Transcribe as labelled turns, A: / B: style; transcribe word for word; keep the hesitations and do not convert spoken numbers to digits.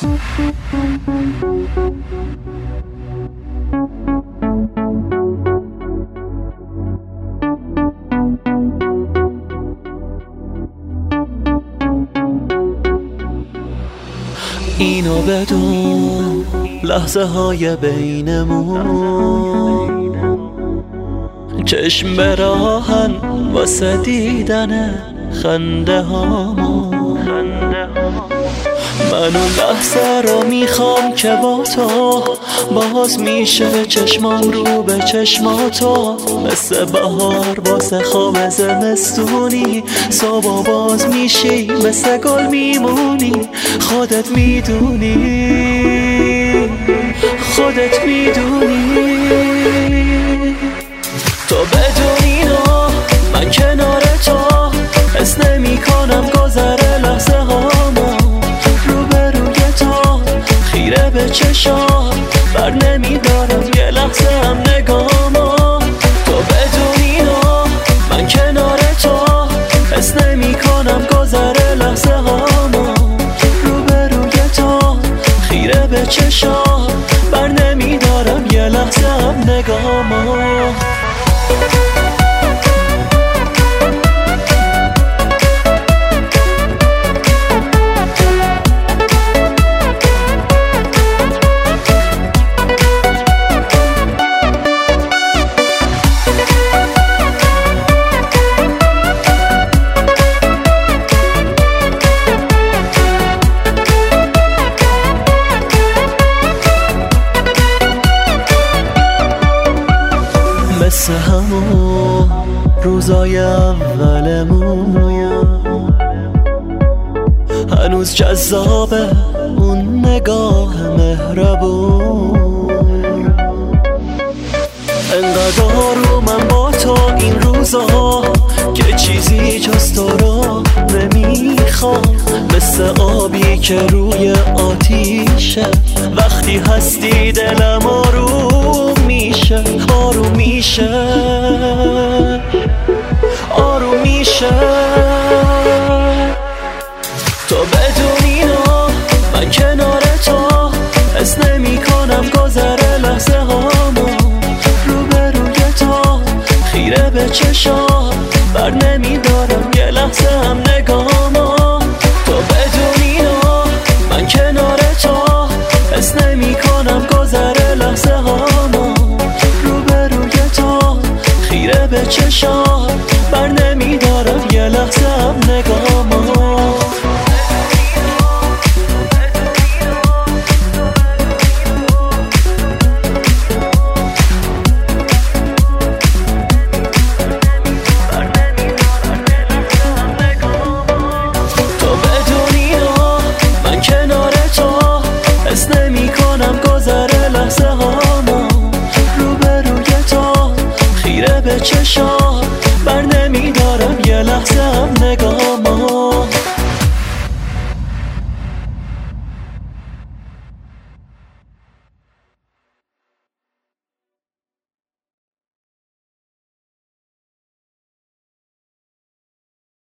A: اینو بدون لحظه های بینمون چشم به راهن واسه دیدن خنده هامون. من اون لحظه رو میخوام که با تو باز میشه چشمام رو به چشماتو، مثل بهار واسه خواب زمستونی صبح باز میشی مثل گل میمونی. خودت میدونی خودت میدونی تو بدون اینا من کنار تو حس نمی کنم گذره لحظه هامو. روبروی تو خیره به چشات بر نمی دارم یه لحظه هم نگامو. تو بدون اینا من کنار تو حس نمی کنم گذره لحظه هامو. روبروی تو خیره به چشات بر نمی دارم یه لحظه هم نگامو. مثل همون روزای اولمون هنوز جذابه اون نگاه مهربون. انقدر آرومم با تو این روزا که چیزی جز تو رو نمیخوام. مثل آبی که روی آتیشه وقتی هستی دلم آروم میشه آروم میشه آروم میشه. تو بدون اینا من کنار تو حس نمی کنم گذره لحظه هامو. روبروی تو خیره به چشات بر نمی دارم یه لحظه هم نگامو. تو بدون اینا من کنار تو حس نمی کنم گذره لحظه هامو. روبروی تو خیره به چشات بر نمی دارم یه لحظه هم نگامو. چشام